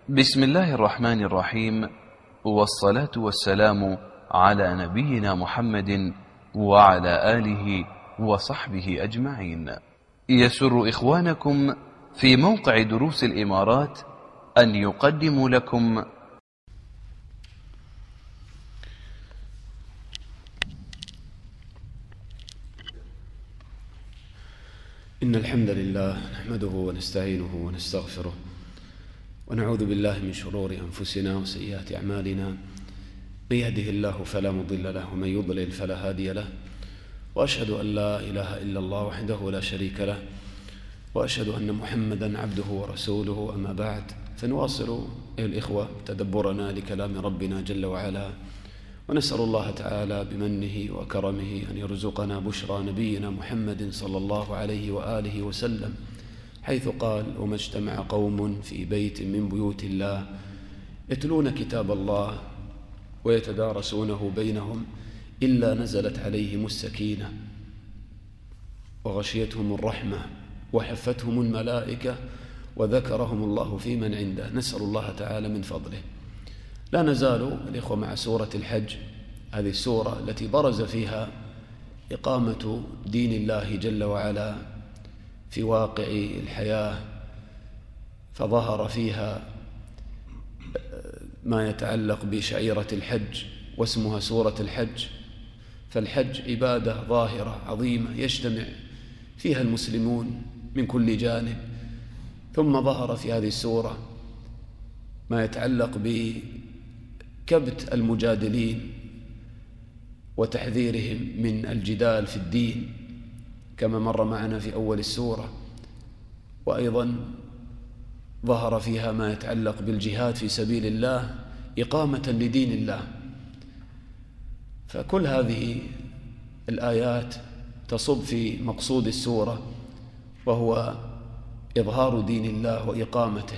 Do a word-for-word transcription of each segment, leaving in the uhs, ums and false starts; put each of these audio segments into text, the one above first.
بسم الله الرحمن الرحيم، والصلاة والسلام على نبينا محمد وعلى آله وصحبه أجمعين. يسر إخوانكم في موقع دروس الإمارات أن يقدموا لكم إن الحمد لله نحمده ونستعينه ونستغفره ونعوذ بالله من شرور أنفسنا وسيئات أعمالنا، من يهده الله فلا مضل له ومن يضلل فلا هادي له، وأشهد أن لا إله إلا الله وحده لا شريك له، وأشهد أن محمدا عبده ورسوله. أما بعد، فنواصل أيها الإخوة تدبرنا لكلام ربنا جل وعلا، ونسأل الله تعالى بمنه وكرمه أن يرزقنا بشرى نبينا محمد صلى الله عليه وآله وسلم، حيث قال: وما اجتمع قوم في بيت من بيوت الله يتلون كتاب الله ويتدارسونه بينهم إلا نزلت عليهم السكينة وغشيتهم الرحمة وحفتهم الملائكة وذكرهم الله في من عنده. نسأل الله تعالى من فضله. لا نزال الإخوة مع سورة الحج، هذه السورة التي برز فيها إقامة دين الله جل وعلا في واقع الحياة، فظهر فيها ما يتعلق بشعيرة الحج، واسمها سورة الحج. فالحج عبادة ظاهرة عظيمة يجتمع فيها المسلمون من كل جانب. ثم ظهر في هذه السورة ما يتعلق بكبت المجادلين وتحذيرهم من الجدال في الدين كما مر معنا في أول السورة، وأيضا ظهر فيها ما يتعلق بالجهاد في سبيل الله إقامة لدين الله. فكل هذه الآيات تصب في مقصود السورة، وهو إظهار دين الله وإقامته.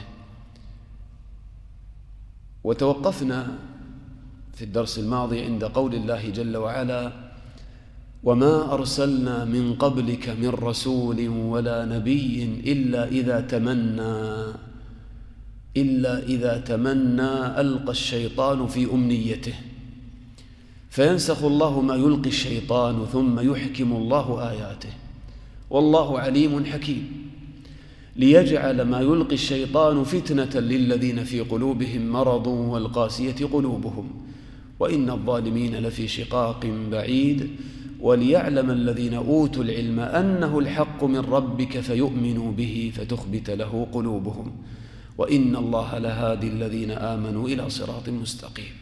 وتوقفنا في الدرس الماضي عند قول الله جل وعلا: وما أرسلنا من قبلك من رسول ولا نبي إلا إذا تمنى إلا إذا تمنى ألقى الشيطان في أمنيته فينسخ الله ما يلقي الشيطان ثم يحكم الله آياته والله عليم حكيم، ليجعل ما يلقي الشيطان فتنة للذين في قلوبهم مرض والقاسية قلوبهم وإن الظالمين لفي شقاق بعيد، وليعلم الذين أوتوا العلم أنه الحق من ربك فيؤمنوا به فتخبت له قلوبهم وإن الله لهادي الذين آمنوا إلى صراط مستقيم.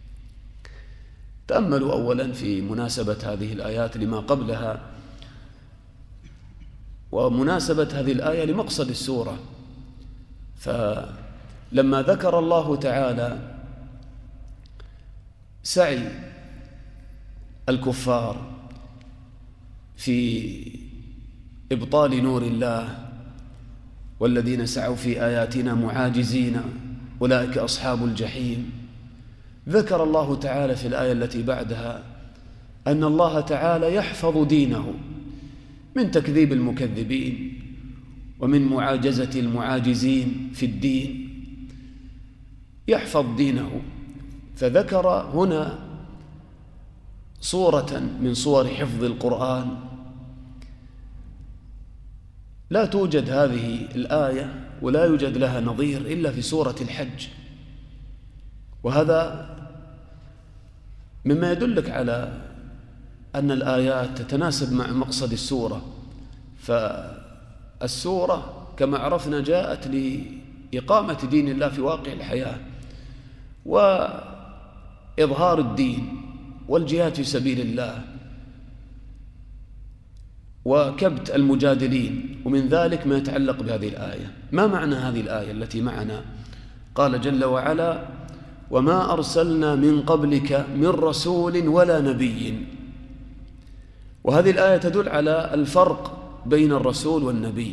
تأملوا أولا في مناسبة هذه الآيات لما قبلها، ومناسبة هذه الآية لمقصد السورة. فلما ذكر الله تعالى سعي الكفار في إبطال نور الله والذين سعوا في آياتنا معاجزين أولئك أصحاب الجحيم، ذكر الله تعالى في الآية التي بعدها أن الله تعالى يحفظ دينه من تكذيب المكذبين ومن معاجزة المعاجزين في الدين، يحفظ دينه. فذكر هنا صورة من صور حفظ القرآن لا توجد هذه الآية ولا يوجد لها نظير إلا في سورة الحج، وهذا مما يدلك على أن الآيات تتناسب مع مقصد السورة. فالسورة كما عرفنا جاءت لإقامة دين الله في واقع الحياة وإظهار الدين والجهاد في سبيل الله وكبت المجادلين، ومن ذلك ما يتعلق بهذه الآية. ما معنى هذه الآية التي معنا؟ قال جل وعلا: وما أرسلنا من قبلك من رسول ولا نبي. وهذه الآية تدل على الفرق بين الرسول والنبي،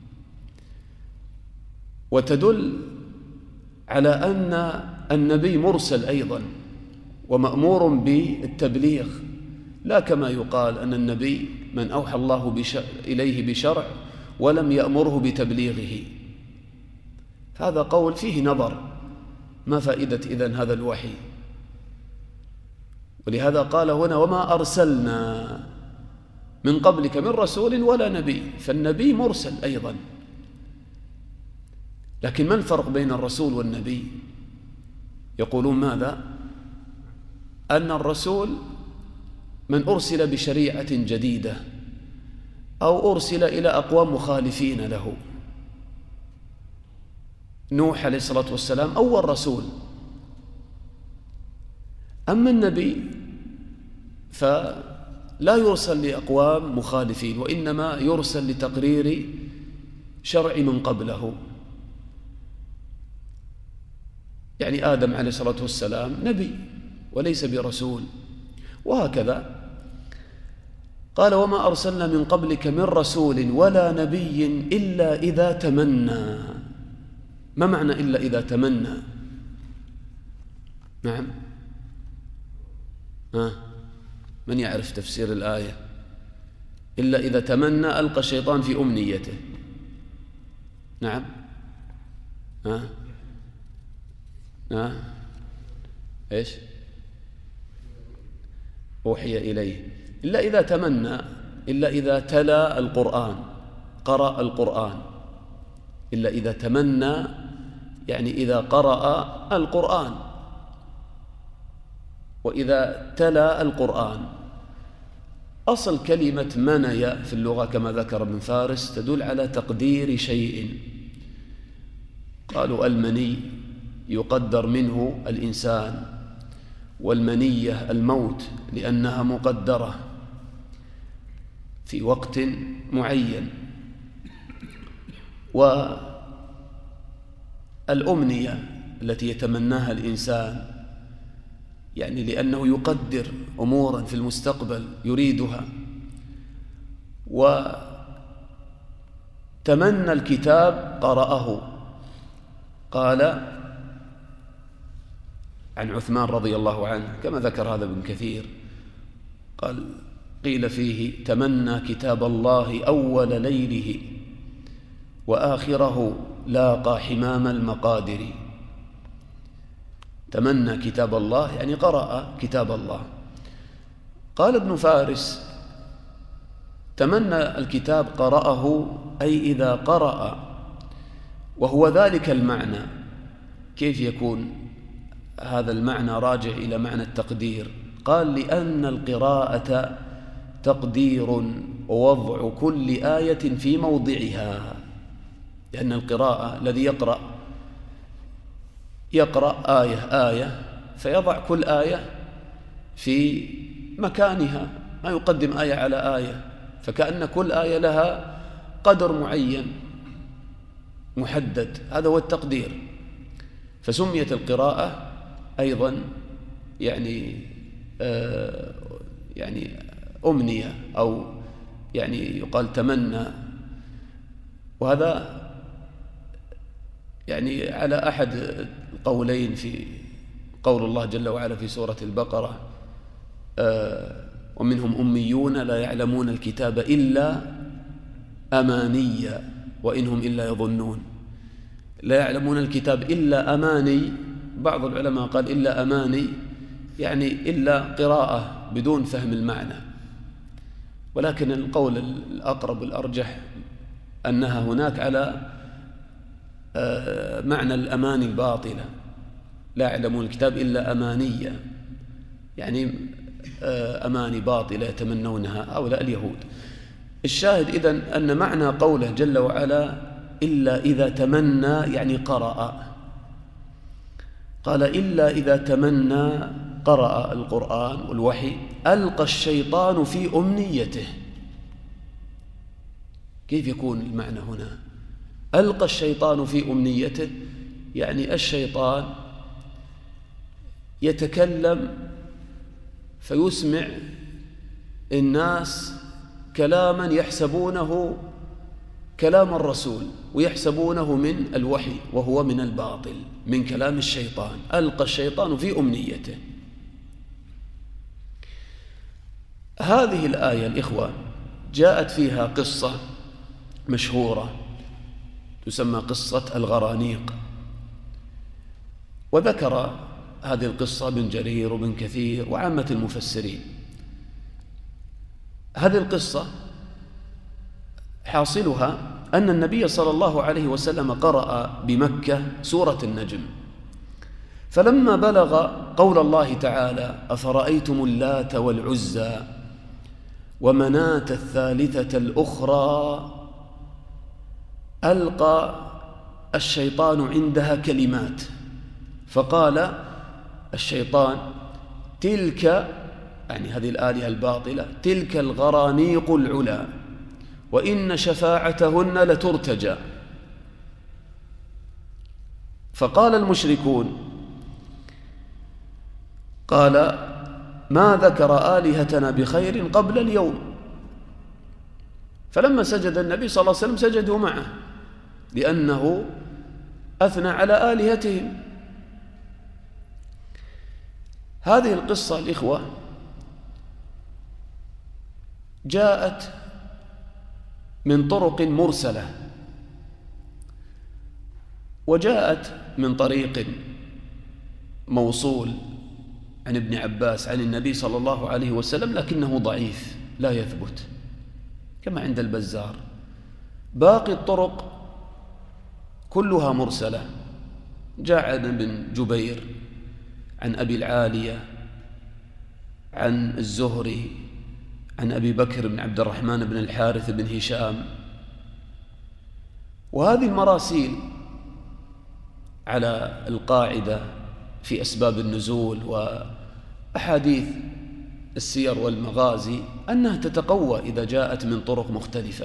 وتدل على أن النبي مرسل أيضا ومأمور بالتبليغ، لا كما يقال أن النبي من أوحى الله بشرع إليه بشرع ولم يأمره بتبليغه. هذا قول فيه نظر، ما فائدة إذن هذا الوحي؟ ولهذا قال هنا وما أرسلنا من قبلك من رسول ولا نبي، فالنبي مرسل أيضا. لكن ما الفرق بين الرسول والنبي؟ يقولون ماذا؟ أن الرسول من أرسل بشريعة جديدة أو أرسل إلى أقوام مخالفين له. نوح عليه الصلاة والسلام أول رسول. أما النبي فلا يرسل لأقوام مخالفين، وإنما يرسل لتقرير شرع من قبله. يعني آدم عليه الصلاة والسلام نبي وليس برسول، وهكذا قال وما أرسلنا من قبلك من رسول ولا نبي إلا إذا تمنى. ما معنى إلا إذا تمنى؟ نعم، ها من يعرف تفسير الآية؟ إلا إذا تمنى ألقى الشيطان في أمنيته. نعم، ها ها إيش؟ أوحي إليه. إلا إذا تمنى، إلا إذا تلا القرآن، قرأ القرآن. إلا إذا تمنى يعني إذا قرأ القرآن، وإذا تلا القرآن. أصل كلمة مني في اللغة كما ذكر ابن فارس تدل على تقدير شيء. قالوا المني يقدر منه الإنسان، والمنية الموت لأنها مقدرة في وقت معين. والأمنية التي يتمناها الإنسان يعني لأنه يقدر أمورا في المستقبل يريدها. وتمنى الكتاب قرأه. قال عن عثمان رضي الله عنه كما ذكر هذا ابن كثير، قال قيل فيه تمنى كتاب الله أول ليله وآخره لاقى حمام المقادر. تمنى كتاب الله يعني قرأ كتاب الله. قال ابن فارس تمنى الكتاب قرأه أي إذا قرأ، وهو ذلك المعنى. كيف يكون هذا المعنى راجع إلى معنى التقدير؟ قال لأن القراءة تقدير ووضع كل آية في موضعها. لأن القراءة الذي يقرأ يقرأ آية آية فيضع كل آية في مكانها، ما يقدم آية على آية، فكأن كل آية لها قدر معين محدد. هذا هو التقدير. فسميت القراءة أيضا يعني آه يعني أمنية، أو يعني يقال تمنى. وهذا يعني على أحد القولين في قول الله جل وعلا في سورة البقرة آه ومنهم أميون لا يعلمون الكتاب إلا أماني وإنهم إلا يظنون. لا يعلمون الكتاب إلا أماني. بعض العلماء قال إلا أماني يعني إلا قراءة بدون فهم المعنى، ولكن القول الأقرب الأرجح أنها هناك على معنى الأماني الباطلة. لا يعلمون الكتاب إلا أمانية يعني أماني باطلة يتمنونها هؤلاء اليهود. الشاهد إذن أن معنى قوله جل وعلا إلا إذا تمنى يعني قرأ. قال إلا إذا تمنى قرأ القرآن والوحي ألقى الشيطان في أمنيته. كيف يكون المعنى هنا؟ ألقى الشيطان في أمنيته يعني الشيطان يتكلم فيسمع الناس كلاما يحسبونه كلام الرسول ويحسبونه من الوحي وهو من الباطل من كلام الشيطان. ألقى الشيطان في أمنيته. هذه الآية الإخوة جاءت فيها قصة مشهورة تسمى قصة الغرانيق. وذكر هذه القصة ابن جرير وابن كثير وعامة المفسرين. هذه القصة حاصلها أن النبي صلى الله عليه وسلم قرأ بمكة سورة النجم، فلما بلغ قول الله تعالى: أفرأيتم اللات والعزى ومناة الثالثة الأخرى، ألقى الشيطان عندها كلمات، فقال الشيطان: تلك، يعني هذه الآلهة الباطلة، تلك الغرانيق العلا وإن شفاعتهن لترتجى. فقال المشركون: قال: ما ذكر آلهتنا بخير قبل اليوم. فلما سجد النبي صلى الله عليه وسلم سجدوا معه، لأنه أثنى على آلهتهم. هذه القصة الإخوة جاءت من طرق مرسلة، وجاءت من طريق موصول عن ابن عباس عن النبي صلى الله عليه وسلم، لكنه ضعيف لا يثبت كما عند البزار. باقي الطرق كلها مرسلة، جاء عن ابن جبير عن أبي العالية عن الزهري عن أبي بكر بن عبد الرحمن بن الحارث بن هشام. وهذه المراسيل على القاعدة في أسباب النزول وأحاديث السير والمغازي أنها تتقوى إذا جاءت من طرق مختلفة،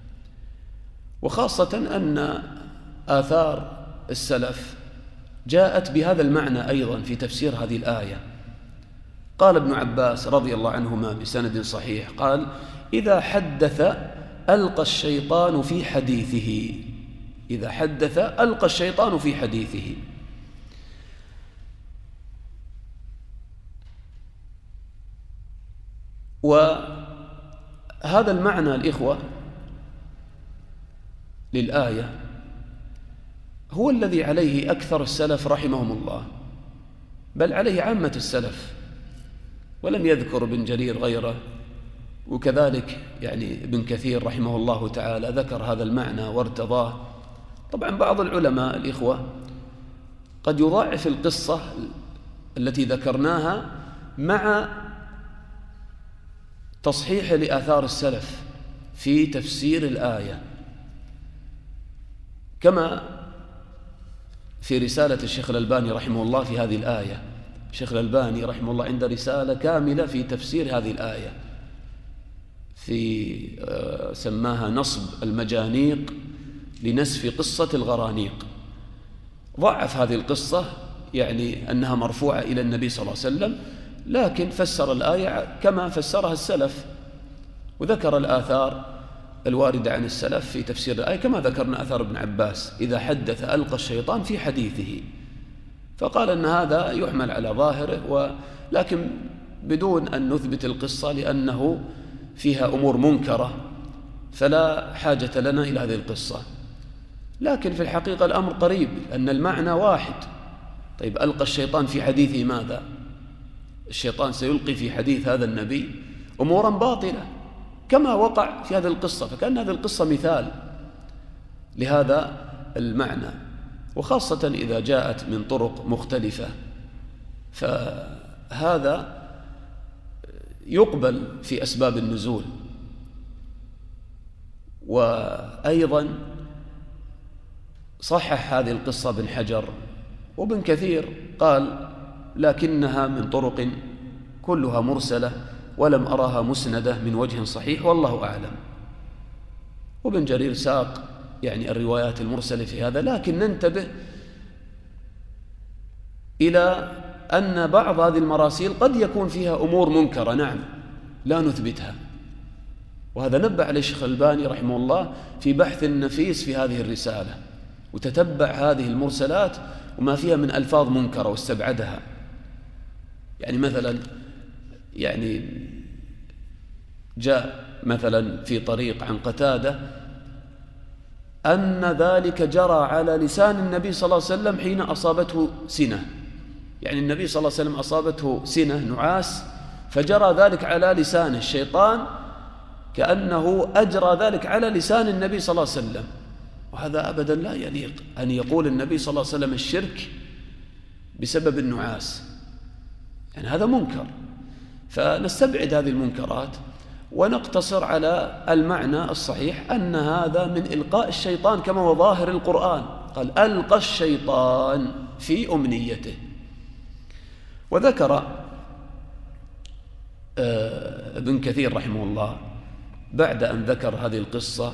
وخاصة أن آثار السلف جاءت بهذا المعنى أيضا في تفسير هذه الآية. قال ابن عباس رضي الله عنهما بسند صحيح، قال: إذا حدث ألقى الشيطان في حديثه، إذا حدث ألقى الشيطان في حديثه. وهذا المعنى الإخوة للآية هو الذي عليه أكثر السلف رحمهم الله، بل عليه عامة السلف، ولم يذكر ابن جرير غيره، وكذلك يعني ابن كثير رحمه الله تعالى ذكر هذا المعنى وارتضاه. طبعا بعض العلماء الإخوة قد يضاعف القصة التي ذكرناها مع تصحيح لآثار السلف في تفسير الآية، كما في رسالة الشيخ الألباني رحمه الله في هذه الآية. الشيخ الألباني رحمه الله عنده رسالة كاملة في تفسير هذه الآية، في سماها نصب المجانيق لنسف قصة الغرانيق. ضعف هذه القصة، يعني أنها مرفوعة إلى النبي صلى الله عليه وسلم، لكن فسر الآية كما فسرها السلف، وذكر الآثار الواردة عن السلف في تفسير الآية كما ذكرنا أثر ابن عباس: إذا حدث ألقى الشيطان في حديثه. فقال أن هذا يحمل على ظاهره، ولكن بدون أن نثبت القصة لأنه فيها أمور منكرة، فلا حاجة لنا إلى هذه القصة. لكن في الحقيقة الأمر قريب، أن المعنى واحد. طيب، ألقى الشيطان في حديثه ماذا؟ الشيطان سيلقي في حديث هذا النبي أمورا باطلة كما وقع في هذه القصة، فكأن هذه القصة مثال لهذا المعنى، وخاصة إذا جاءت من طرق مختلفة، فهذا يقبل في أسباب النزول. وأيضا صحح هذه القصة ابن حجر وابن كثير، قال: لكنها من طرق كلها مرسلة ولم أراها مسندة من وجه صحيح والله أعلم. وابن جرير ساق يعني الروايات المرسلة في هذا، لكن ننتبه إلى أن بعض هذه المراسيل قد يكون فيها أمور منكرة، نعم، لا نثبتها. وهذا نبه عليه الشيخ الألباني رحمه الله في بحث نفيس في هذه الرسالة، وتتبع هذه المرسلات وما فيها من ألفاظ منكرة واستبعدها. يعني مثلا يعني جاء مثلا في طريق عن قتادة أن ذلك جرى على لسان النبي صلى الله عليه وسلم حين أصابته سنة، يعني النبي صلى الله عليه وسلم أصابته سنة نعاس فجرى ذلك على لسان الشيطان، كأنه أجرى ذلك على لسان النبي صلى الله عليه وسلم. وهذا أبدا لا يليق أن يقول النبي صلى الله عليه وسلم الشرك بسبب النعاس، يعني هذا منكر. فنستبعد هذه المنكرات ونقتصر على المعنى الصحيح، أن هذا من إلقاء الشيطان كما هو ظاهر القرآن، قال ألقى الشيطان في أمنيته. وذكر ابن كثير رحمه الله بعد أن ذكر هذه القصة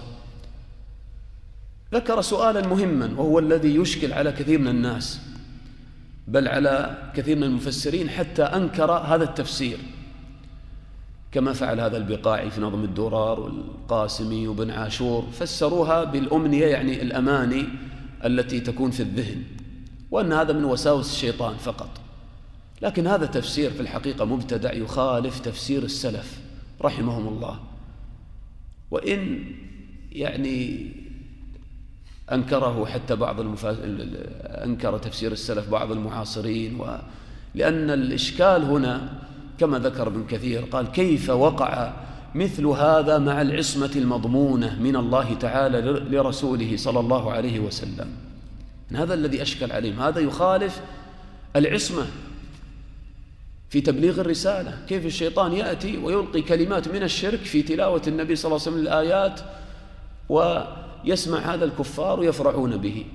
ذكر سؤالا مهما، وهو الذي يشكل على كثير من الناس، بل على كثير من المفسرين، حتى أنكر هذا التفسير، كما فعل هذا البقاعي في نظم الدرر والقاسمي وابن عاشور، فسروها بالأمنية يعني الأماني التي تكون في الذهن، وأن هذا من وساوس الشيطان فقط. لكن هذا تفسير في الحقيقة مبتدع يخالف تفسير السلف رحمهم الله، وإن يعني أنكره حتى بعض المفا... أنكر تفسير السلف بعض المعاصرين، و... لأن الإشكال هنا كما ذكر ابن كثير قال كيف وقع مثل هذا مع العصمة المضمونة من الله تعالى لرسوله صلى الله عليه وسلم. هذا الذي أشكل عليهم، هذا يخالف العصمة في تبليغ الرسالة. كيف الشيطان يأتي ويلقي كلمات من الشرك في تلاوة النبي صلى الله عليه وسلم الآيات، ويسمع هذا الكفار ويفرحون به.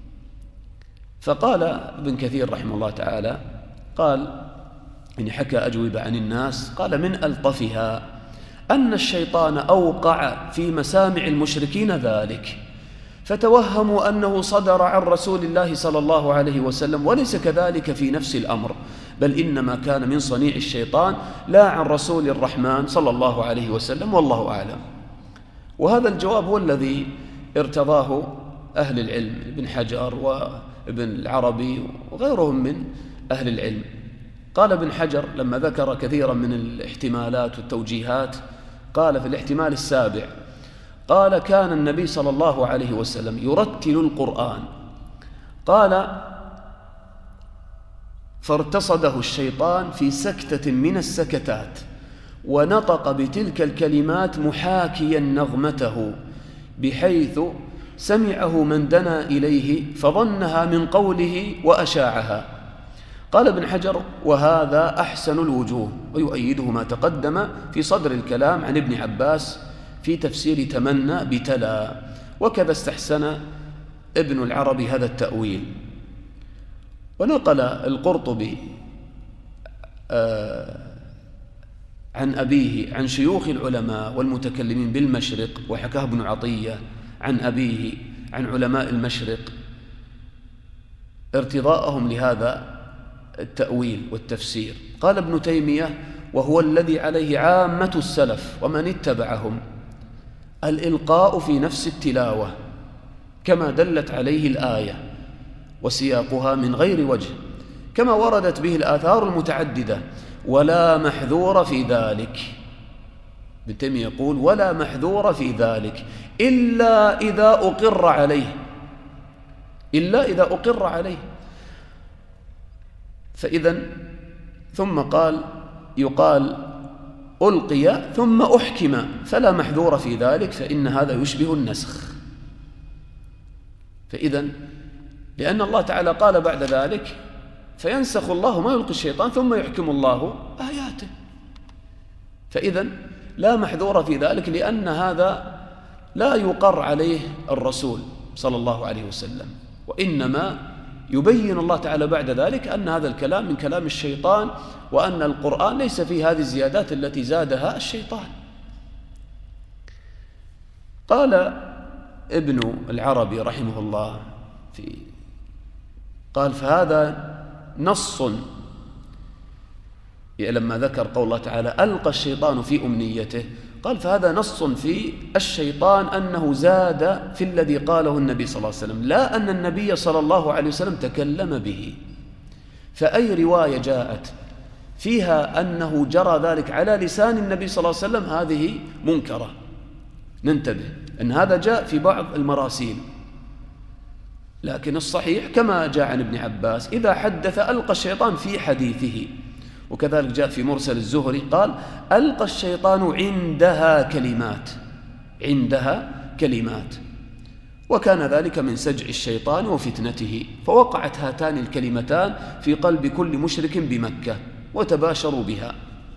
فقال ابن كثير رحمه الله تعالى، قال إن حكى أجوبة عن الناس، قال من ألطفها أن الشيطان أوقع في مسامع المشركين ذلك، فتوهموا أنه صدر عن رسول الله صلى الله عليه وسلم، وليس كذلك في نفس الأمر، بل إنما كان من صنيع الشيطان لا عن رسول الرحمن صلى الله عليه وسلم، والله أعلم. وهذا الجواب هو الذي ارتضاه أهل العلم، ابن حجر وابن العربي وغيرهم من أهل العلم. قال ابن حجر لما ذكر كثيرا من الاحتمالات والتوجيهات، قال في الاحتمال السابع، قال كان النبي صلى الله عليه وسلم يرتل القرآن، قال فارتصده الشيطان في سكتة من السكتات، ونطق بتلك الكلمات محاكيا نغمته، بحيث سمعه من دنا إليه فظنها من قوله وأشاعها. قال ابن حجر وهذا أحسن الوجوه، ويؤيده ما تقدم في صدر الكلام عن ابن عباس في تفسير تمنى بتلا، وكذا استحسن ابن العربي هذا التأويل. ونقل القرطبي عن أبيه عن شيوخ العلماء والمتكلمين بالمشرق، وحكاه ابن عطية عن أبيه عن علماء المشرق ارتضاءهم لهذا التأويل والتفسير. قال ابن تيمية وهو الذي عليه عامة السلف ومن اتبعهم، الإلقاء في نفس التلاوة كما دلت عليه الآية وسياقها من غير وجه، كما وردت به الآثار المتعددة، ولا محذور في ذلك. ابن تيمية يقول ولا محذور في ذلك إلا إذا أقر عليه، إلا إذا أقر عليه. فإذا ثم قال يقال ألقي ثم أحكم، فلا محذور في ذلك، فإن هذا يشبه النسخ. فإذا لأن الله تعالى قال بعد ذلك فينسخ الله ما يلقي الشيطان ثم يحكم الله آياته، فإذا لا محذور في ذلك، لأن هذا لا يقر عليه الرسول صلى الله عليه وسلم، وإنما يبين الله تعالى بعد ذلك أن هذا الكلام من كلام الشيطان، وأن القرآن ليس فيه هذه الزيادات التي زادها الشيطان. قال ابن العربي رحمه الله في قال فهذا نص، لما ذكر قول الله تعالى ألقى الشيطان في أمنيته، قال فهذا نص في الشيطان أنه زاد في الذي قاله النبي صلى الله عليه وسلم، لا أن النبي صلى الله عليه وسلم تكلم به. فأي رواية جاءت فيها أنه جرى ذلك على لسان النبي صلى الله عليه وسلم هذه منكرة. ننتبه أن هذا جاء في بعض المراسيل، لكن الصحيح كما جاء عن ابن عباس إذا حدث ألقى الشيطان في حديثه، وكذلك جاء في مرسل الزهري قال ألقى الشيطان عندها كلمات، عندها كلمات، وكان ذلك من سجع الشيطان وفتنته، فوقعت هاتان الكلمتان في قلب كل مشرك بمكة وتباشروا بها.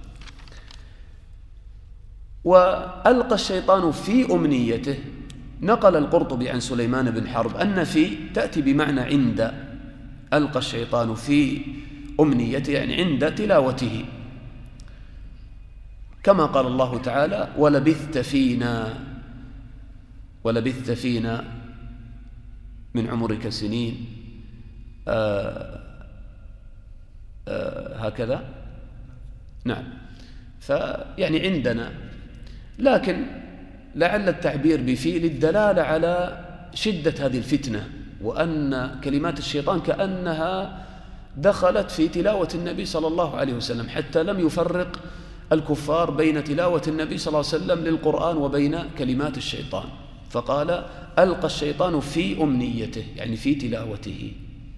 وألقى الشيطان في أمنيته، نقل القرطبي عن سليمان بن حرب أن في تأتي بمعنى عند، ألقى الشيطان في أمنيته يعني عند تلاوته، كما قال الله تعالى ولبثت فينا ولبثت فينا من عمرك سنين آآ آآ هكذا، نعم، فيعني عندنا، لكن لعل التعبير بفي للدلالة على شدة هذه الفتنة، وأن كلمات الشيطان كأنها دخلت في تلاوة النبي صلى الله عليه وسلم، حتى لم يفرق الكفار بين تلاوة النبي صلى الله عليه وسلم للقرآن وبين كلمات الشيطان، فقال ألقى الشيطان في أمنيته يعني في تلاوته.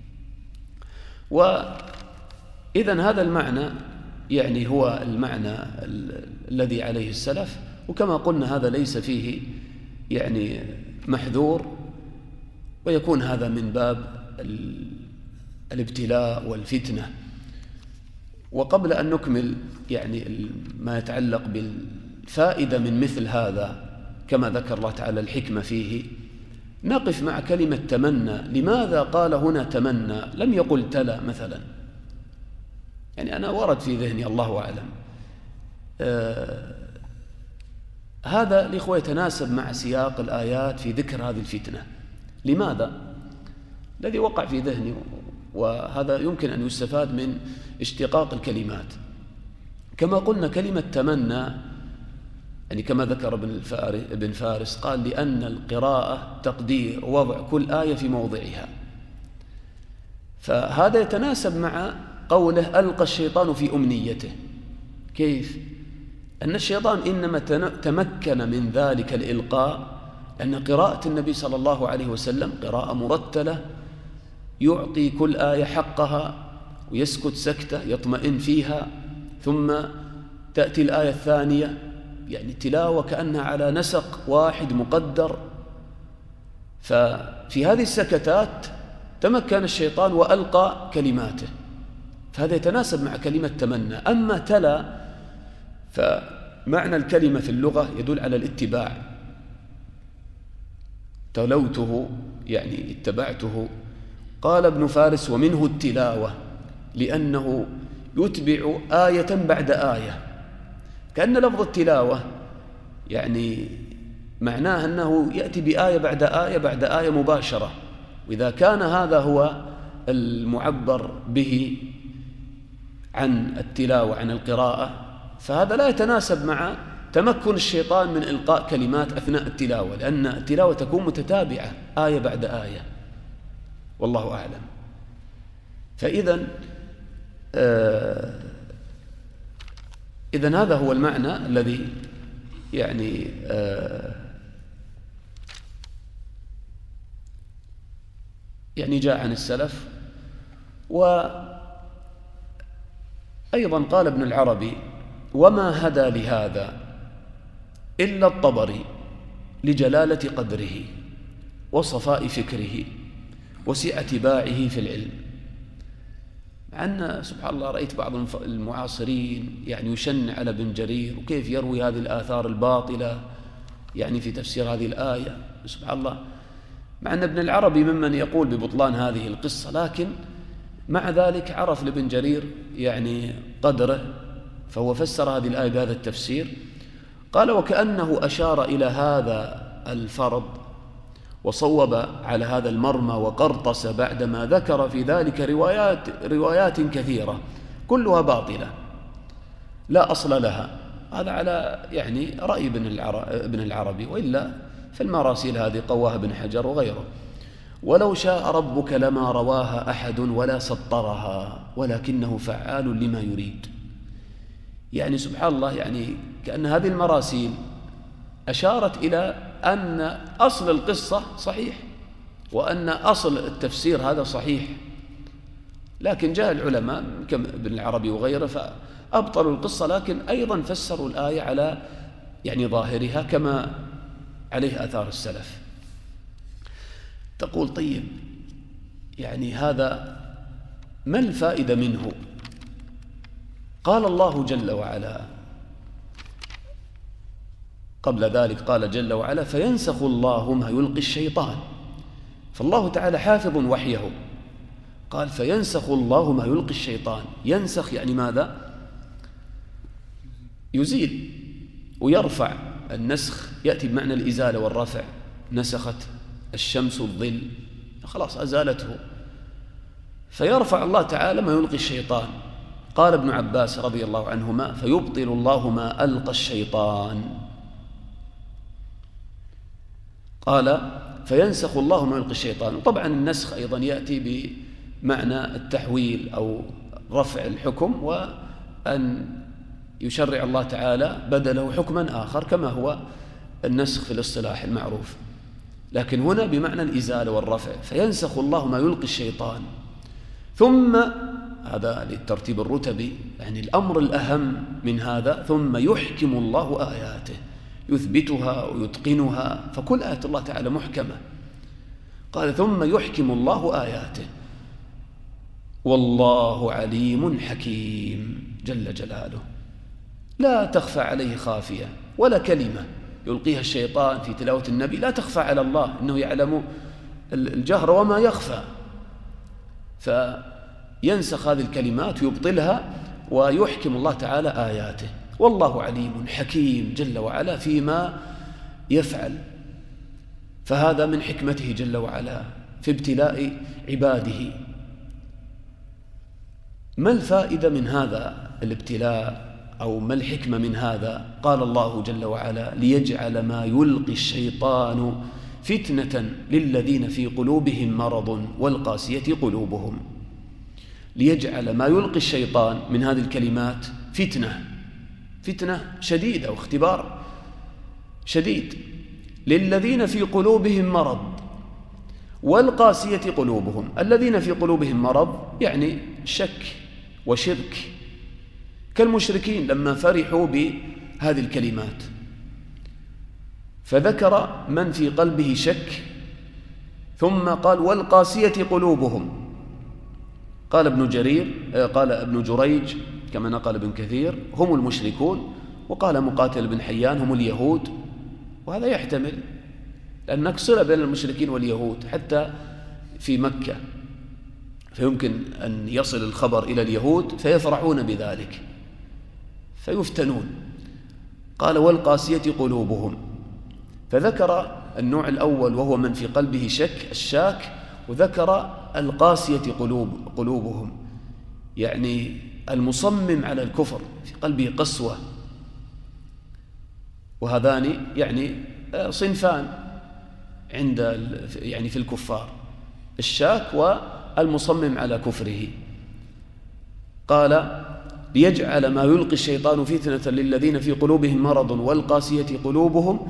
وإذن هذا المعنى يعني هو المعنى الذي عليه السلف، وكما قلنا هذا ليس فيه يعني محذور، ويكون هذا من باب الابتلاء والفتنة. وقبل أن نكمل يعني ما يتعلق بالفائدة من مثل هذا كما ذكر الله تعالى الحكمة فيه، نقف مع كلمة تمنى. لماذا قال هنا تمنى لم يقل تلا مثلا؟ يعني أنا ورد في ذهني الله أعلم آه هذا الإخوة يتناسب مع سياق الآيات في ذكر هذه الفتنة. لماذا؟ الذي وقع في ذهني، وهذا يمكن أن يستفاد من اشتقاق الكلمات. كما قلنا كلمة تمنى يعني كما ذكر ابن فارس قال لأن القراءة تقدير وضع كل آية في موضعها، فهذا يتناسب مع قوله ألقى الشيطان في أمنيته. كيف؟ أن الشيطان إنما تمكن من ذلك الإلقاء أن قراءة النبي صلى الله عليه وسلم قراءة مرتلة، يعطي كل آية حقها ويسكت سكتة يطمئن فيها، ثم تأتي الآية الثانية يعني تلاوة كأنها على نسق واحد مقدر. ففي هذه السكتات تمكن الشيطان وألقى كلماته، فهذا يتناسب مع كلمة تمنى. أما تلا فمعنى الكلمة في اللغة يدل على الاتباع، تلوته يعني اتبعته. قال ابن فارس ومنه التلاوة لأنه يتبع آية بعد آية، كأن لفظ التلاوة يعني معناه أنه يأتي بآية بعد آية بعد آية مباشرة، وإذا كان هذا هو المعبر به عن التلاوة عن القراءة فهذا لا يتناسب مع تمكن الشيطان من إلقاء كلمات أثناء التلاوة، لأن التلاوة تكون متتابعة آية بعد آية، والله أعلم. فإذن آه إذن هذا هو المعنى الذي يعني آه يعني جاء عن السلف. وأيضا قال ابن العربي وما هدى لهذا إلا الطبري لجلالة قدره وصفاء فكره وسعة باعه في العلم. مع أن سبحان الله رأيت بعض المعاصرين يعني يشن على ابن جرير وكيف يروي هذه الآثار الباطلة يعني في تفسير هذه الآية، سبحان الله، مع أن ابن العربي ممن يقول ببطلان هذه القصة، لكن مع ذلك عرف لابن جرير يعني قدره، فهو فسر هذه الآية بهذا التفسير. قال وكأنه أشار إلى هذا الفرض وصوب على هذا المرمى وقرطس بعدما ذكر في ذلك روايات روايات كثيرة كلها باطلة لا أصل لها. هذا على يعني رأي ابن العربي، وإلا فالمراسيل هذه قواها ابن حجر وغيره. ولو شاء ربك لما رواها أحد ولا سطرها ولكنه فعال لما يريد. يعني سبحان الله، يعني كأن هذه المراسيل أشارت إلى أن أصل القصة صحيح، وأن أصل التفسير هذا صحيح، لكن جاء العلماء كابن العربي وغيره فأبطلوا القصة، لكن أيضا فسروا الآية على يعني ظاهرها كما عليه آثار السلف. تقول طيب يعني هذا ما الفائدة منه؟ قال الله جل وعلا قبل ذلك، قال جل وعلا: فينسخ الله ما يلقي الشيطان. فالله تعالى حافظ وحيه، قال فينسخ الله ما يلقي الشيطان. ينسخ يعني ماذا؟ يزيل ويرفع. النسخ يأتي بمعنى الإزالة والرفع. نسخت الشمس الظل، خلاص أزالته. فيرفع الله تعالى ما يلقي الشيطان. قال ابن عباس رضي الله عنهما: فيبطل الله ما ألقى الشيطان. قال فينسخ الله ما يلقي الشيطان. وطبعا النسخ أيضا يأتي بمعنى التحويل أو رفع الحكم، وأن يشرع الله تعالى بدله حكما آخر كما هو النسخ في الاصطلاح المعروف، لكن هنا بمعنى الإزالة والرفع. فينسخ الله ما يلقي الشيطان، ثم هذا للترتيب الرتبي، يعني الأمر الأهم من هذا: ثم يحكم الله آياته، يثبتها ويتقنها، فكل آية الله تعالى محكمة. قال ثم يحكم الله آياته والله عليم حكيم جل جلاله، لا تخفى عليه خافية، ولا كلمة يلقيها الشيطان في تلاوة النبي لا تخفى على الله، إنه يعلم الجهر وما يخفى. فينسخ هذه الكلمات ويبطلها، ويحكم الله تعالى آياته. والله عليم حكيم جل وعلا فيما يفعل. فهذا من حكمته جل وعلا في ابتلاء عباده. ما الفائدة من هذا الابتلاء أو ما الحكمة من هذا؟ قال الله جل وعلا: ليجعل ما يلقي الشيطان فتنة للذين في قلوبهم مرض والقاسية قلوبهم. ليجعل ما يلقي الشيطان من هذه الكلمات فتنة، فتنة شديدة واختبار شديد، للذين في قلوبهم مرض والقاسية قلوبهم. الذين في قلوبهم مرض يعني شك وشرك، كالمشركين لما فرحوا بهذه الكلمات، فذكر من في قلبه شك، ثم قال والقاسية قلوبهم. قال ابن جرير قال ابن جريج كما نقل ابن كثير هم المشركون، وقال مقاتل بن حيان هم اليهود. وهذا يحتمل، لأن هناك صلة بين المشركين واليهود حتى في مكة، فيمكن أن يصل الخبر إلى اليهود فيفرحون بذلك فيفتنون. قال والقاسية قلوبهم، فذكر النوع الأول وهو من في قلبه شك الشاك، وذكر القاسية قلوب قلوبهم يعني المصمم على الكفر في قلبه قسوة. وهذان يعني صنفان عند يعني في الكفار: الشاك والمصمم على كفره. قال ليجعل ما يلقي الشيطان فتنة للذين في قلوبهم مرض والقاسية قلوبهم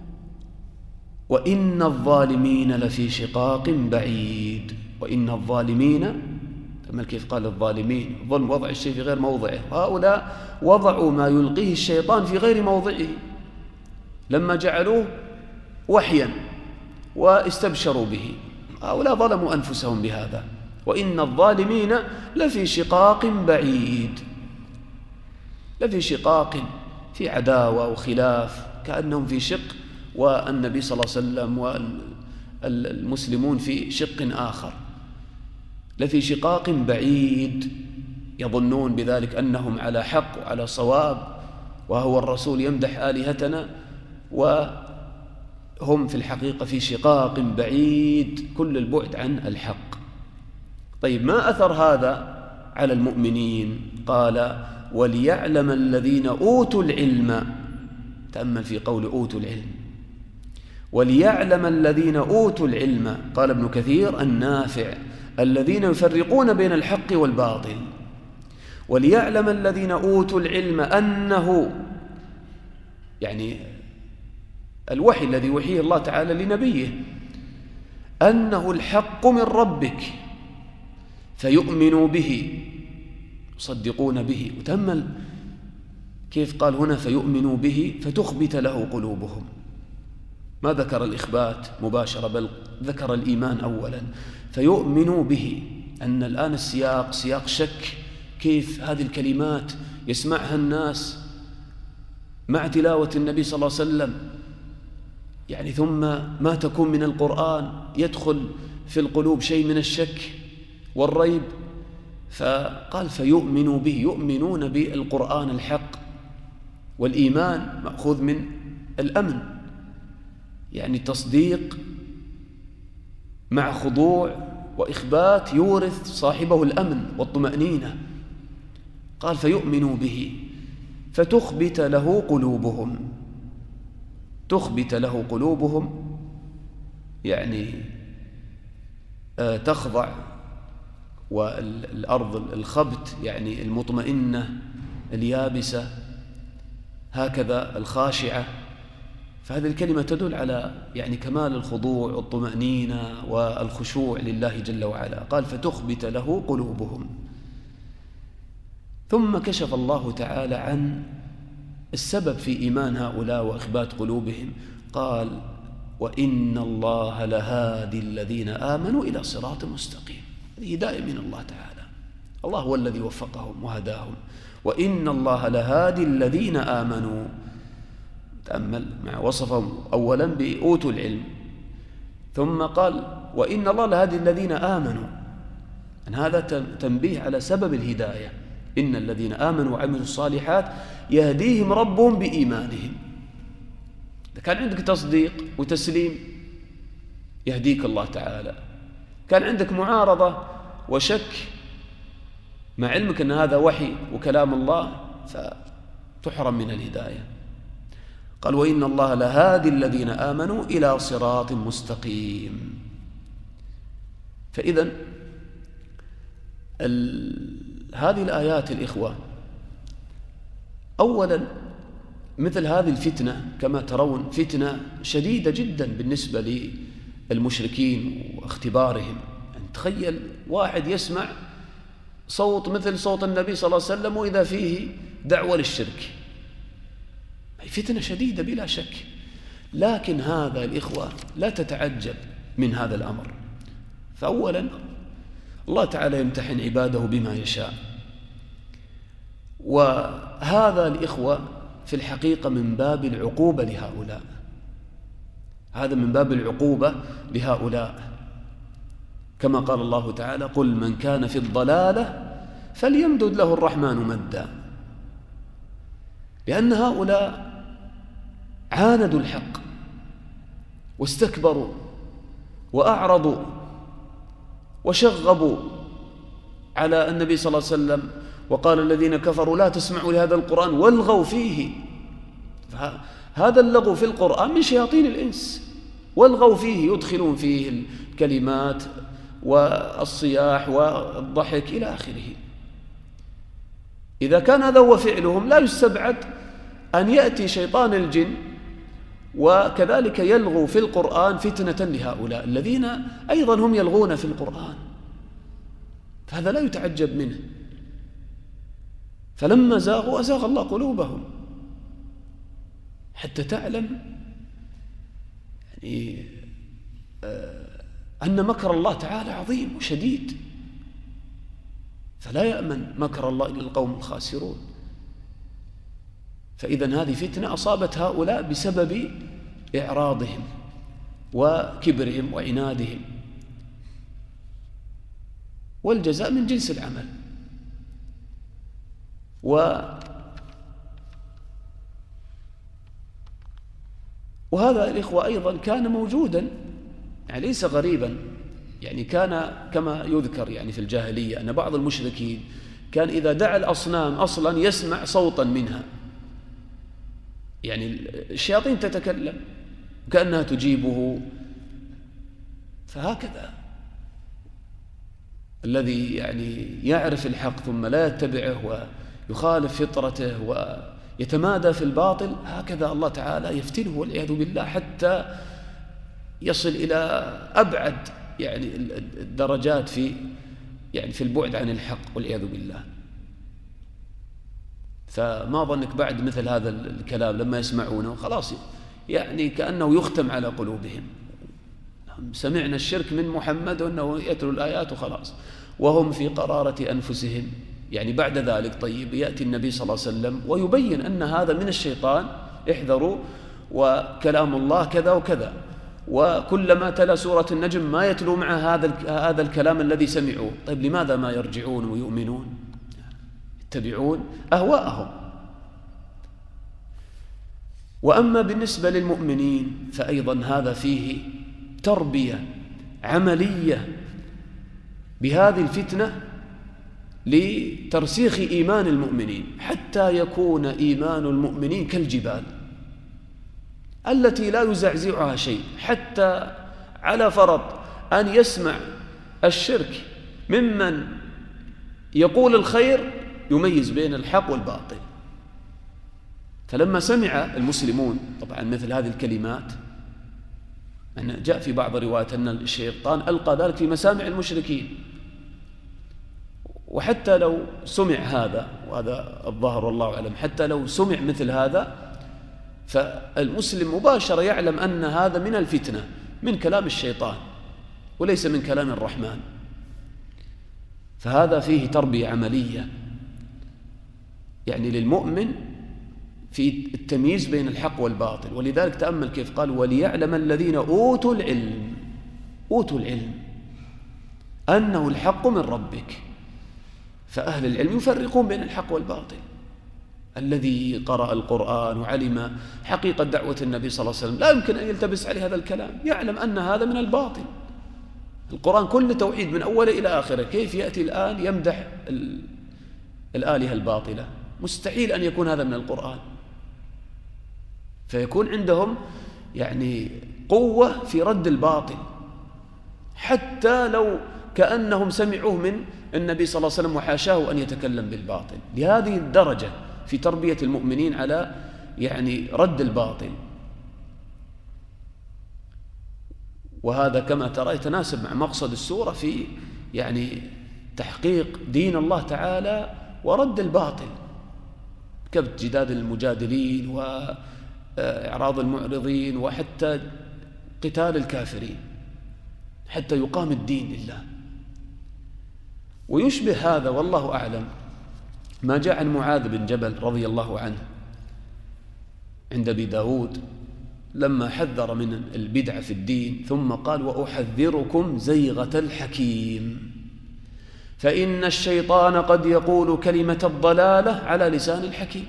وإن الظالمين لفي شقاق بعيد. وإن الظالمين، تأمل كيف قال الظالمين، ظلم وضع الشيء في غير موضعه، هؤلاء وضعوا ما يلقيه الشيطان في غير موضعه لما جعلوه وحيا واستبشروا به، هؤلاء ظلموا أنفسهم بهذا. وإن الظالمين لفي شقاق بعيد، لفي شقاق، في عداوة وخلاف، كأنهم في شق والنبي صلى الله عليه وسلم والمسلمون في شق آخر. لفي شقاق بعيد، يظنون بذلك أنهم على حق وعلى صواب، وهو الرسول يمدح آلهتنا، وهم في الحقيقة في شقاق بعيد كل البعد عن الحق. طيب ما أثر هذا على المؤمنين؟ قال وليعلم الذين أوتوا العلم، تأمل في قول أوتوا العلم، وليعلم الذين أوتوا العلم. قال ابن كثير النافع الذين يفرقون بين الحق والباطل. وليعلم الذين أوتوا العلم أنه يعني الوحي الذي يوحيه الله تعالى لنبيه، أنه الحق من ربك فيؤمنوا به، يصدقون به. وتأمل كيف قال هنا فيؤمنوا به فتخبت له قلوبهم، ما ذكر الإخبات مباشرة بل ذكر الإيمان أولا. فيؤمنوا به، أن الآن السياق سياق شك، كيف هذه الكلمات يسمعها الناس مع تلاوة النبي صلى الله عليه وسلم، يعني ثم ما تكون من القرآن يدخل في القلوب شيء من الشك والريب. فقال فيؤمنوا به، يؤمنون بالقرآن الحق، والإيمان مأخوذ من الأمن، يعني تصديق مع خضوع وإخبات يورث صاحبه الأمن والطمأنينة. قال فيؤمنوا به فتخبت له قلوبهم، تخبت له قلوبهم يعني آه تخضع، والأرض الخبت يعني المطمئنة اليابسة، هكذا الخاشعة. فهذه الكلمة تدل على يعني كمال الخضوع والطمأنينة والخشوع لله جل وعلا. قال فتخبت له قلوبهم. ثم كشف الله تعالى عن السبب في إيمان هؤلاء وإخبات قلوبهم. قال وإن الله لهادي الذين آمنوا إلى صراط مستقيم. هذه هداية من الله تعالى، الله هو الذي وفقهم وهداهم. وإن الله لهادي الذين آمنوا، تأمل مع وصفهم أولا بأوتوا العلم، ثم قال وإن الله لهادي الذين آمنوا، أن هذا تنبيه على سبب الهداية. إن الذين آمنوا وعملوا الصالحات يهديهم ربهم بإيمانهم. إذا كان عندك تصديق وتسليم يهديك الله تعالى، كان عندك معارضة وشك مع علمك أن هذا وحي وكلام الله فتحرم من الهداية. قال وإن الله لهادي الذين آمنوا إلى صراط مستقيم. فإذن هذه الآيات الإخوة، أولا مثل هذه الفتنة كما ترون فتنة شديدة جدا بالنسبة للمشركين واختبارهم. يعني تخيل واحد يسمع صوت مثل صوت النبي صلى الله عليه وسلم وإذا فيه دعوة للشرك، هي فتنة شديدة بلا شك. لكن هذا الإخوة لا تتعجب من هذا الأمر. فأولا الله تعالى يمتحن عباده بما يشاء، وهذا الإخوة في الحقيقة من باب العقوبة لهؤلاء، هذا من باب العقوبة لهؤلاء، كما قال الله تعالى قل من كان في الضلالة فليمدد له الرحمن مدا. لأن هؤلاء عاندوا الحق واستكبروا وأعرضوا وشغبوا على النبي صلى الله عليه وسلم، وقال الذين كفروا لا تسمعوا لهذا القرآن والغوا فيه. هذا اللغو في القرآن من شياطين الإنس، والغوا فيه يدخلون فيه الكلمات والصياح والضحك إلى آخره. إذا كان هذا هو فعلهم لا يستبعد أن يأتي شيطان الجن وكذلك يلغو في القرآن فتنة لهؤلاء الذين أيضا هم يلغون في القرآن، فهذا لا يتعجب منه. فلما زاغوا أزاغ الله قلوبهم، حتى تعلم يعني أن مكر الله تعالى عظيم وشديد، فلا يأمن مكر الله إلا القوم الخاسرون. فإذن هذه فتنة أصابت هؤلاء بسبب إعراضهم وكبرهم وعنادهم، والجزاء من جنس العمل. و وهذا الإخوة أيضا كان موجودا، يعني ليس غريبا. يعني كان كما يذكر يعني في الجاهلية أن بعض المشركين كان إذا دعا الأصنام أصلا يسمع صوتا منها، يعني الشياطين تتكلم كأنها تجيبه. فهكذا الذي يعني يعرف الحق ثم لا يتبعه ويخالف فطرته ويتمادى في الباطل، هكذا الله تعالى يفتنه والعياذ بالله، حتى يصل إلى أبعد يعني الدرجات في يعني في البعد عن الحق والعياذ بالله. فما ظنك بعد مثل هذا الكلام لما يسمعونه خلاص يعني كأنه يختم على قلوبهم، سمعنا الشرك من محمد وأنه يتلو الآيات وخلاص، وهم في قرارة أنفسهم. يعني بعد ذلك طيب يأتي النبي صلى الله عليه وسلم ويبين أن هذا من الشيطان، احذروا، وكلام الله كذا وكذا، وكلما تلا سورة النجم ما يتلو مع هذا هذا الكلام الذي سمعوه. طيب لماذا ما يرجعون ويؤمنون؟ يتبعون أهواءهم. وأما بالنسبة للمؤمنين فأيضا هذا فيه تربية عملية بهذه الفتنة لترسيخ إيمان المؤمنين، حتى يكون إيمان المؤمنين كالجبال التي لا يزعزعها شيء. حتى على فرض أن يسمع الشرك ممن يقول الخير يميز بين الحق والباطل. فلما سمع المسلمون طبعا مثل هذه الكلمات، أن جاء في بعض الروايات أن الشيطان ألقى ذلك في مسامع المشركين، وحتى لو سمع هذا، وهذا الظاهر والله أعلم، حتى لو سمع مثل هذا فالمسلم مباشرة يعلم أن هذا من الفتنة، من كلام الشيطان وليس من كلام الرحمن. فهذا فيه تربية عملية يعني للمؤمن في التمييز بين الحق والباطل. ولذلك تأمل كيف قال وليعلم الذين أوتوا العلم، أوتوا العلم أنه الحق من ربك. فأهل العلم يفرقون بين الحق والباطل. الذي قرأ القرآن وعلم حقيقة دعوة النبي صلى الله عليه وسلم لا يمكن أن يلتبس عليه هذا الكلام، يعلم أن هذا من الباطل. القرآن كله توحيد من أوله إلى آخره، كيف يأتي الآن يمدح الآلهة الباطلة؟ مستحيل أن يكون هذا من القرآن. فيكون عندهم يعني قوة في رد الباطل، حتى لو كأنهم سمعوه من النبي صلى الله عليه وسلم وحاشاه أن يتكلم بالباطل. لهذه الدرجة في تربية المؤمنين على يعني رد الباطل. وهذا كما ترى يتناسب مع مقصد السورة في يعني تحقيق دين الله تعالى ورد الباطل، كبت جدال المجادلين وإعراض المعرضين وحتى قتال الكافرين حتى يقام الدين لله. ويشبه هذا والله أعلم ما جاء عن معاذ بن جبل رضي الله عنه عند أبي داود لما حذر من البدع في الدين، ثم قال وأحذركم زيغة الحكيم فإن الشيطان قد يقول كلمة الضلالة على لسان الحكيم.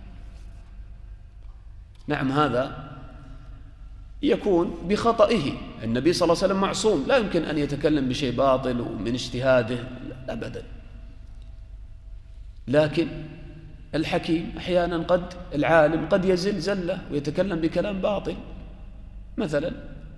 نعم هذا يكون بخطئه، النبي صلى الله عليه وسلم معصوم لا يمكن أن يتكلم بشيء باطل ومن اجتهاده أبدا، لكن الحكيم أحيانا قد العالم قد يزل زلة ويتكلم بكلام باطل مثلا.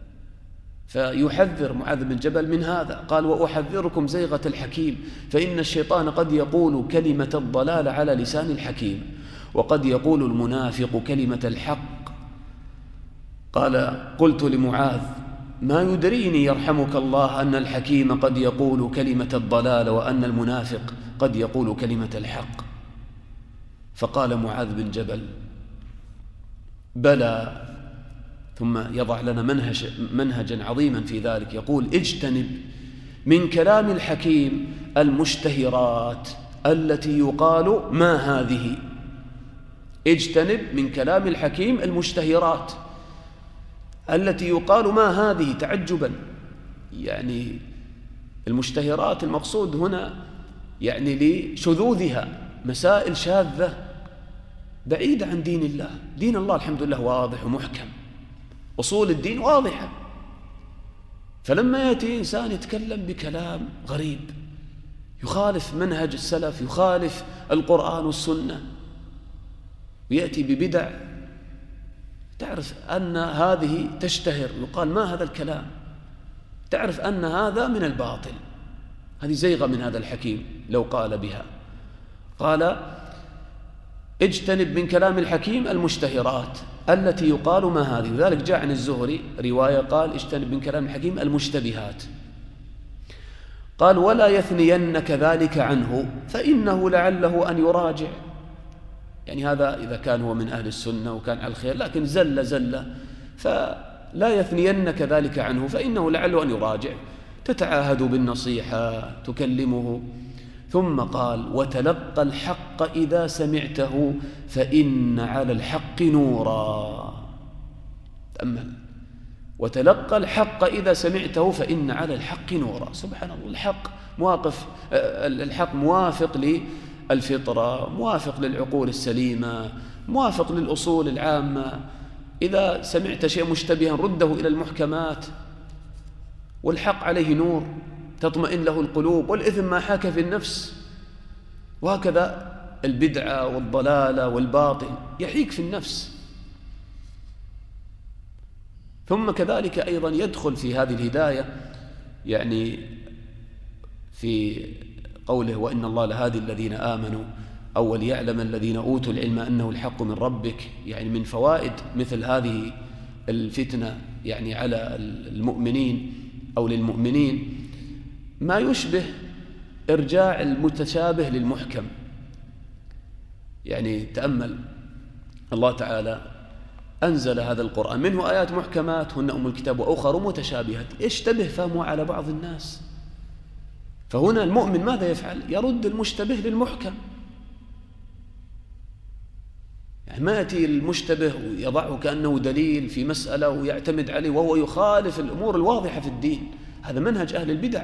فيحذر معاذ بن جبل من هذا، قال وأحذركم زيغة الحكيم فإن الشيطان قد يقول كلمة الضلال على لسان الحكيم وقد يقول المنافق كلمة الحق. قال قلت لمعاذ ما يدريني يرحمك الله أن الحكيم قد يقول كلمة الضلال وأن المنافق قد يقول كلمة الحق. فقال معاذ بن جبل بلى، ثم يضع لنا منهج منهجا عظيما في ذلك، يقول اجتنب من كلام الحكيم المشتهرات التي يقال ما هذه. اجتنب من كلام الحكيم المشتهرات التي يقال ما هذه، تعجبا يعني المشتهرات المقصود هنا يعني لشذوذها، مسائل شاذة بعيدة عن دين الله. دين الله الحمد لله واضح ومحكم، أصول الدين واضحة. فلما يأتي إنسان يتكلم بكلام غريب يخالف منهج السلف، يخالف القرآن والسنة، ويأتي ببدع، تعرف أن هذه تشتهر، يقال ما هذا الكلام، تعرف أن هذا من الباطل. هذه زيغة من هذا الحكيم لو قال بها. قال اجتنب من كلام الحكيم المشتهرات التي يقال ما هذه. لذلك جاء عن الزهري رواية قال اجتنب من كلام الحكيم المشتبهات. قال ولا يثنينك ذلك عنه فإنه لعله أن يراجع، يعني هذا إذا كان هو من أهل السنة وكان على الخير، لكن زل زل فلا يثنينك ذلك عنه فإنه لعله أن يراجع، تتعاهد بالنصيحة تكلمه. ثم قال وتلقى الحق إذا سمعته فإن على الحق نورا. تأمل، وتلقى الحق إذا سمعته فإن على الحق نورا. سبحان الله، الحق مواقف الحق موافق للفطرة، موافق للعقول السليمة، موافق للأصول العامة. إذا سمعت شيء مشتبها رده إلى المحكمات، والحق عليه نور تطمئن له القلوب، والإثم ما حاك في النفس. وهكذا البدعة والضلالة والباطل يحيك في النفس. ثم كذلك أيضا يدخل في هذه الهداية يعني في قوله وإن الله لهادي الذين آمنوا أو وليعلم الذين أوتوا العلم أنه الحق من ربك، يعني من فوائد مثل هذه الفتنة يعني على المؤمنين أو للمؤمنين ما يشبه إرجاع المتشابه للمحكم. يعني تأمل، الله تعالى أنزل هذا القرآن منه آيات محكمات هن أم الكتاب وأخر متشابهات اشتبه فهمه على بعض الناس. فهنا المؤمن ماذا يفعل؟ يرد المشتبه للمحكم، يعني ما يأتي المشتبه ويضعه كأنه دليل في مسألة ويعتمد عليه وهو يخالف الأمور الواضحة في الدين. هذا منهج أهل البدع.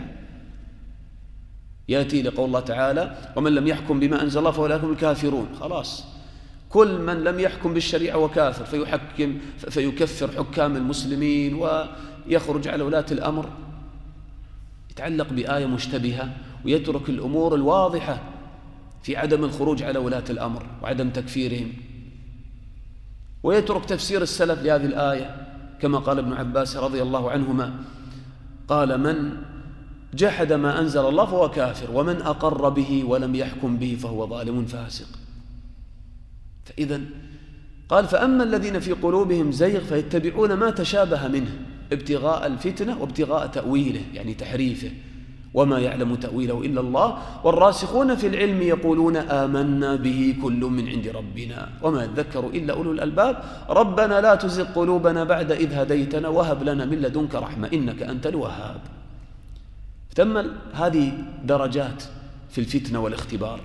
يأتي لقول الله تعالى ومن لم يحكم بما أنزل الله فأولئك هم الكافرون. خلاص، كل من لم يحكم بالشريعة وكافر، فيحكم فيكفر حكام المسلمين ويخرج على ولاة الأمر، يتعلق بآية مشتبهة ويترك الأمور الواضحة في عدم الخروج على ولاة الأمر وعدم تكفيرهم، ويترك تفسير السلف لهذه الآية كما قال ابن عباس رضي الله عنهما قال من جحد ما أنزل الله فهو كافر ومن أقر به ولم يحكم به فهو ظالم فاسق. فإذا قال فأما الذين في قلوبهم زيغ فيتبعون ما تشابه منه ابتغاء الفتنة وابتغاء تأويله يعني تحريفه وما يعلم تأويله إلا الله والراسخون في العلم يقولون آمنا به كل من عند ربنا وما يذكر إلا أولو الألباب ربنا لا تزغ قلوبنا بعد إذ هديتنا وهب لنا من لدنك رحمة إنك أنت الوهاب. تم هذه درجات في الفتنة والاختبار.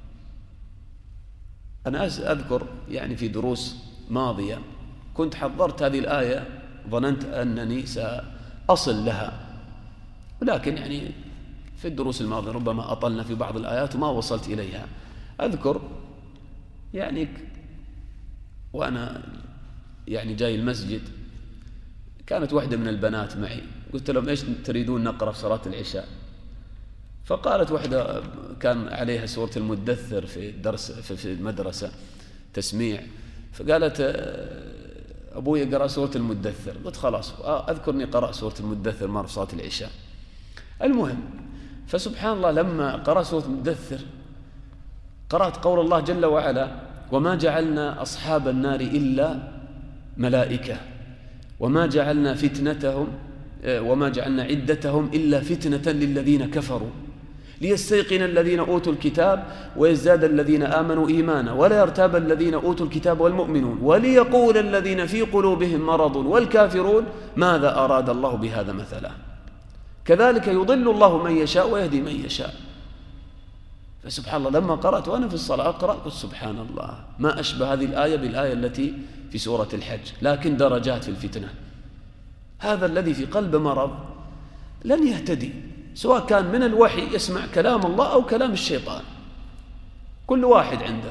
أنا أذكر يعني في دروس ماضية كنت حضرت هذه الآية ظننت أنني سأصل لها، ولكن يعني في الدروس الماضية ربما أطلنا في بعض الآيات وما وصلت إليها. أذكر يعني وأنا يعني جاي المسجد كانت واحدة من البنات معي، قلت لهم إيش تريدون نقرأ في صلاة العشاء؟ فقالت واحدة كان عليها سورة المدثر في الدرس في المدرسة تسميع، فقالت أبوي قرأ سورة المدثر. قلت خلاص، أذكرني قرأ سورة المدثر مرة في صلاة العشاء. المهم فسبحان الله لما قرأ سورة المدثر قرأت قول الله جل وعلا وما جعلنا أصحاب النار إلا ملائكة وما جعلنا فتنتهم وما جعلنا عدتهم إلا فتنة للذين كفروا ليستيقن الذين أوتوا الكتاب ويزداد الذين آمنوا إيمانا ولا يرتاب الذين أوتوا الكتاب والمؤمنون وليقول الذين في قلوبهم مرض والكافرون ماذا أراد الله بهذا مثلا كذلك يضل الله من يشاء ويهدي من يشاء. فسبحان الله لما قرأت وأنا في الصلاة أقرأ قلت سبحان الله ما أشبه هذه الآية بالآية التي في سورة الحج، لكن درجات في الفتنة. هذا الذي في قلب مرض لن يهتدي سواء كان من الوحي يسمع كلام الله أو كلام الشيطان، كل واحد عنده.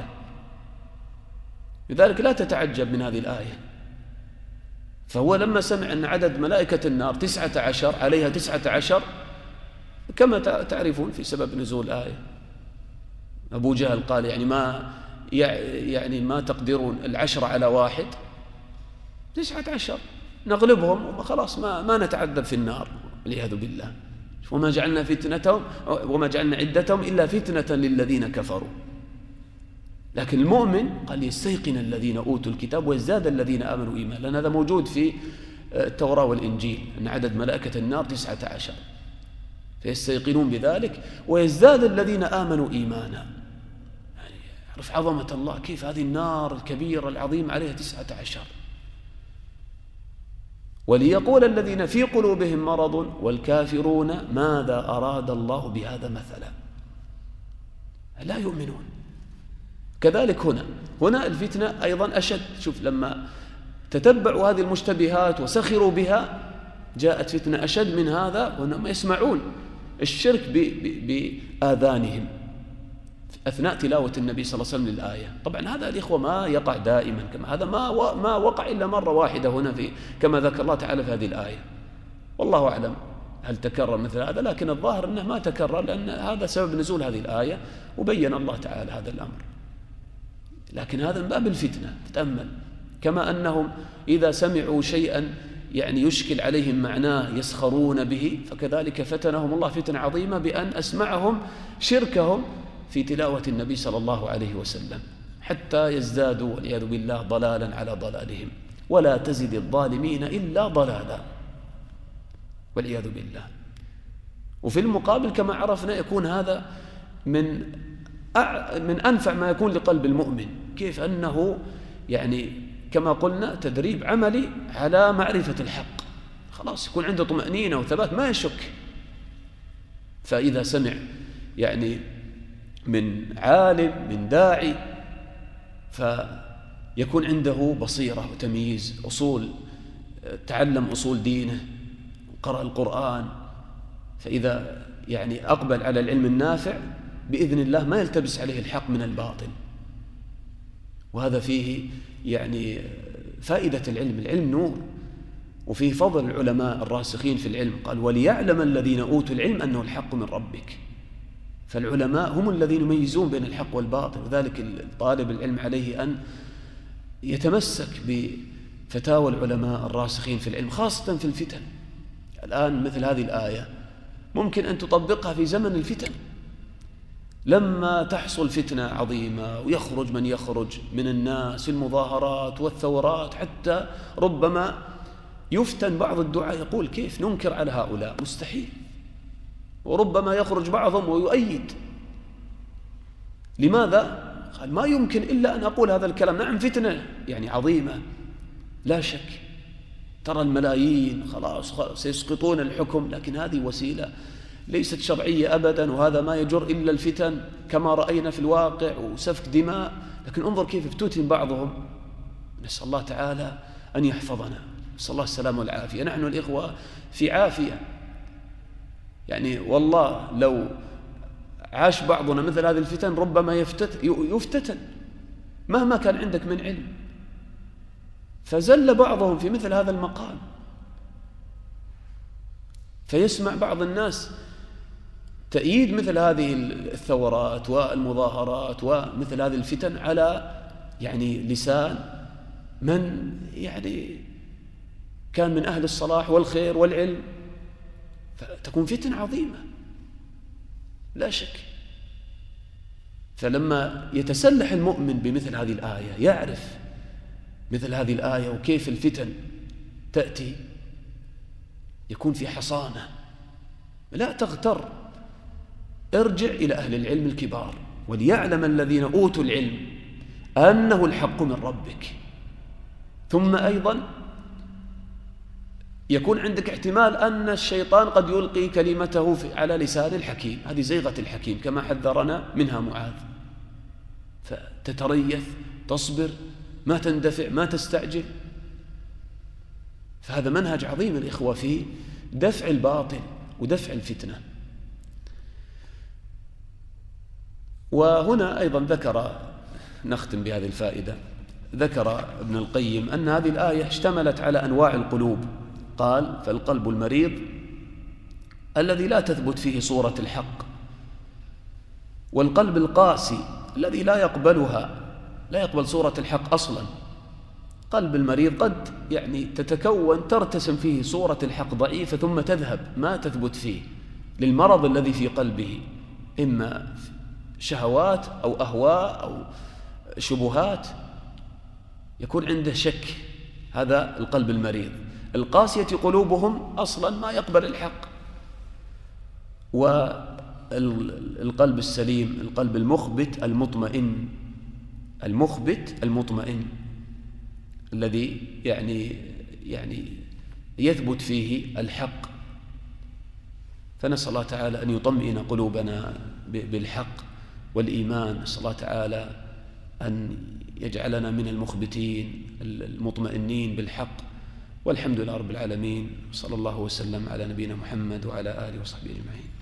لذلك لا تتعجب من هذه الآية. فهو لما سمع أن عدد ملائكة النار تسعة عشر عليها تسعة عشر كما تعرفون في سبب نزول الآية أبو جهل قال يعني ما يعني ما تقدرون العشرة على واحد تسعة عشر نغلبهم وخلاص ما ما نتعذب في النار والعياذ بالله. وما جعلنا فتنتهم وما جعلنا عدتهم إلا فتنة للذين كفروا. لكن المؤمن قال يستيقن الذين أوتوا الكتاب ويزداد الذين آمنوا إيمانا، لأن هذا موجود في التوراة والإنجيل أن عدد ملائكة النار تسعة عشر، فيستيقنون بذلك ويزداد الذين آمنوا إيمانا. يعني يعرف عظمة الله، كيف هذه النار الكبيرة العظيمة عليها تسعة عشر. وليقول الذين في قلوبهم مرض والكافرون ماذا أراد الله بهذا مثلا، لا يؤمنون. كذلك هنا هنا الفتنة أيضا أشد. شوف لما تتبعوا هذه المشتبهات وسخروا بها جاءت فتنة أشد من هذا، وهم يسمعون الشرك بآذانهم أثناء تلاوة النبي صلى الله عليه وسلم للآية. طبعا هذا الإخوة ما يقع دائما، كما هذا ما ما وقع إلا مرة واحدة هنا في كما ذكر الله تعالى في هذه الآية. والله أعلم هل تكرر مثل هذا، لكن الظاهر أنه ما تكرر، لأن هذا سبب نزول هذه الآية وبين الله تعالى هذا الأمر. لكن هذا من باب الفتنة. تتأمل كما أنهم إذا سمعوا شيئا يعني يشكل عليهم معناه يسخرون به، فكذلك فتنهم الله فتنة عظيمة بأن أسمعهم شركهم في تلاوة النبي صلى الله عليه وسلم حتى يزدادوا والعياذ بالله ضلالا على ضلالهم، ولا تزد الظالمين إلا ضلالا والعياذ بالله. وفي المقابل كما عرفنا يكون هذا من من أنفع ما يكون لقلب المؤمن، كيف أنه يعني كما قلنا تدريب عملي على معرفة الحق، خلاص يكون عنده طمأنينة وثبات ما يشك. فإذا سمع يعني من عالم من داعي فيكون عنده بصيرة وتمييز، أصول تعلم أصول دينه وقرأ القرآن، فإذا يعني أقبل على العلم النافع بإذن الله ما يلتبس عليه الحق من الباطل. وهذا فيه يعني فائدة العلم، العلم نور، وفيه فضل العلماء الراسخين في العلم. قال وليعلم الذين أوتوا العلم أنه الحق من ربك. فالعلماء هم الذين يميزون بين الحق والباطل، وذلك طالب العلم عليه أن يتمسك بفتاوى العلماء الراسخين في العلم، خاصة في الفتن. الآن مثل هذه الآية ممكن أن تطبقها في زمن الفتن، لما تحصل فتنة عظيمة ويخرج من يخرج من الناس في المظاهرات والثورات، حتى ربما يفتن بعض الدعاء يقول كيف ننكر على هؤلاء، مستحيل. وربما يخرج بعضهم ويؤيد. لماذا؟ قال ما يمكن إلا أن أقول هذا الكلام. نعم فتنة يعني عظيمة لا شك، ترى الملايين خلاص, خلاص سيسقطون الحكم، لكن هذه وسيلة ليست شرعية أبدا، وهذا ما يجر إلا الفتن كما رأينا في الواقع وسفك دماء. لكن انظر كيف افتتن بعضهم. نسأل الله تعالى أن يحفظنا، نسأل الله السلامة والعافية. نحن الإخوة في عافية يعني، والله لو عاش بعضنا مثل هذه الفتن ربما يفتت يفتتن مهما كان عندك من علم. فزل بعضهم في مثل هذا المقام، فيسمع بعض الناس تأييد مثل هذه الثورات والمظاهرات ومثل هذه الفتن على يعني لسان من يعني كان من أهل الصلاح والخير والعلم، فتكون فتنة عظيمة لا شك. فلما يتسلح المؤمن بمثل هذه الآية يعرف مثل هذه الآية وكيف الفتن تأتي، يكون في حصانة. لا تغتر، ارجع إلى أهل العلم الكبار. وليعلم الذين أوتوا العلم أنه الحق من ربك. ثم أيضا يكون عندك احتمال أن الشيطان قد يلقي كلمته على لسان الحكيم، هذه زيغة الحكيم كما حذرنا منها معاذ. فتتريث، تصبر، ما تندفع، ما تستعجل. فهذا منهج عظيم الإخوة في دفع الباطل ودفع الفتنة. وهنا أيضا ذكر، نختم بهذه الفائدة، ذكر ابن القيم أن هذه الآية اشتملت على أنواع القلوب. قال فالقلب المريض الذي لا تثبت فيه صورة الحق، والقلب القاسي الذي لا يقبلها، لا يقبل صورة الحق أصلا. قلب المريض قد يعني تتكون ترتسم فيه صورة الحق ضعيفة ثم تذهب ما تثبت فيه للمرض الذي في قلبه، إما شهوات أو أهواء أو شبهات يكون عنده شك، هذا القلب المريض. القاسية قلوبهم أصلا ما يقبل الحق. والقلب السليم، القلب المخبت المطمئن، المخبت المطمئن الذي يعني يعني يثبت فيه الحق. فنسأل الله تعالى أن يطمئن قلوبنا بالحق والإيمان. نسأل الله تعالى أن يجعلنا من المخبتين المطمئنين بالحق. والحمد لله رب العالمين، صلى الله وسلم على نبينا محمد وعلى آله وصحبه أجمعين.